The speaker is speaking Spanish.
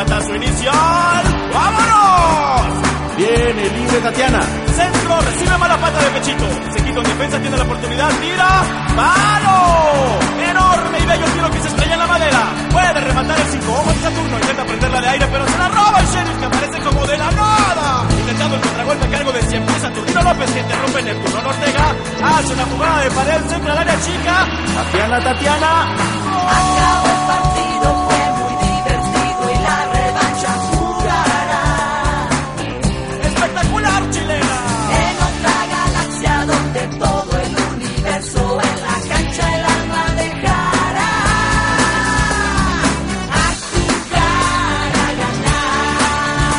remata su inicial. ¡Vámonos! Viene libre Tatiana. Centro, recibe mala pata de pechito. Se quita en defensa, tiene la oportunidad, tira. ¡Palo! Enorme y bello tiro que se estrella en la madera. Puede rematar el 5. Ojo en Saturno, intenta prenderla de aire, pero se la roba el Sheriff, que aparece como de la nada. Intentando el contragolpe a cargo de siempre Saturnino López, que interrumpe Neptuno Ortega. Hace una jugada de pared, centra al área chica. Tatiana. Acabó.